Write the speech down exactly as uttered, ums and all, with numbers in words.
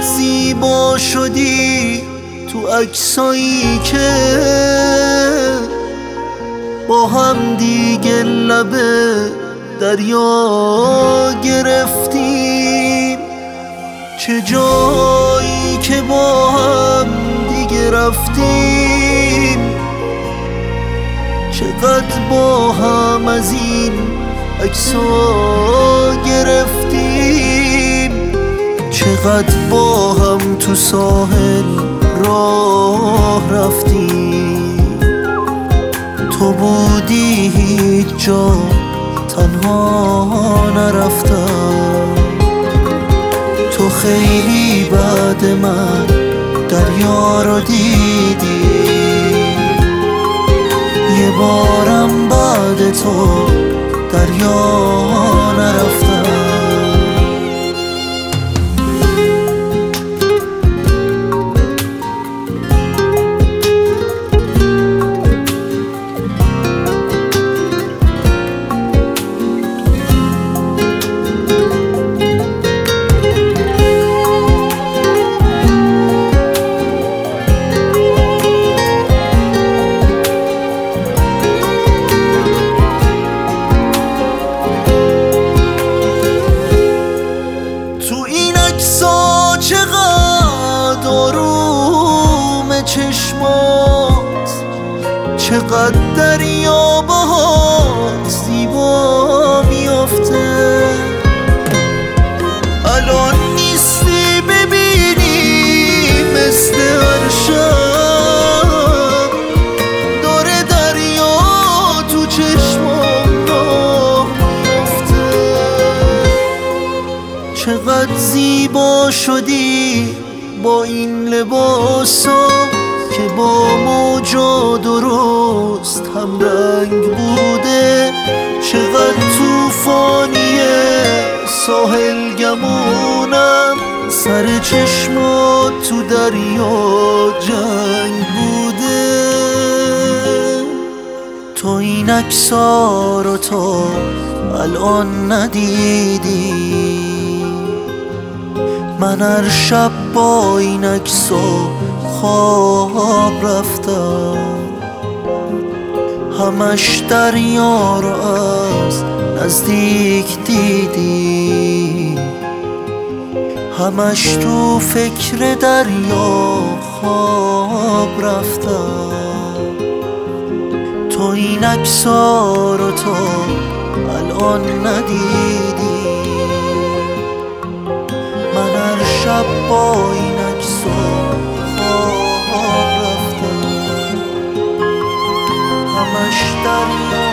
زیبا شدی تو عکسایی که با هم دیگه لب دریا گرفتیم. چه جایی که با هم دیگه رفتیم، چقدر با هم از این عکس‌ها گرفتیم، چقدر با هم تو ساحل راه رفتیم. تو بودی هیچ جا تنها نرفتم، تو خیلی بعد من دریا رو دیدی، یه بارم بعد تو دریا نرفتم. چقدر آروم چشمات، چقدر دریا باهات زیبا میافته. الان نیستی ببینی مثل هر شب، داره دریا تو چشمام راه میافته. چقدر زیبا شدی با این لباسا که با موجا درست هم رنگ بوده. چقدر توفانیه ساحل گمونم، سر چشمات تو دریا جنگ بوده. تو این عکس‌ها رو تا الان ندیدی، من هر شب با این عکس‌ها خواب رفتم. همش دریا رو از نزدیک دیدی، همش تو فکر دریا خواب رفتم. تو این عکس‌ها رو تا الان ندیدی، من هر شب با این عکس‌ها خواب رفتم. همش دریا